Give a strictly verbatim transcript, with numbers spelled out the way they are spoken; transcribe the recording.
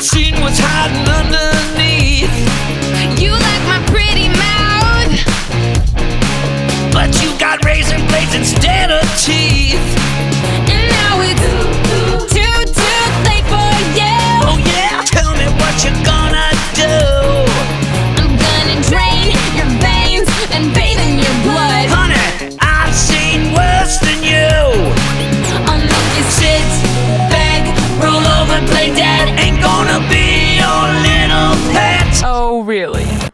seen what's hiding underneath. You like my pretty mouth, but you got razor blades instead of teeth. and now it's too, too late for you. Oh yeah, tell me what you're gonna do. I'm gonna drain your veins and bathe in your blood. Honey, I've seen worse than you. I'll make you sit, beg, roll over, play dead. Ain't gonna be your little pet. Oh, really?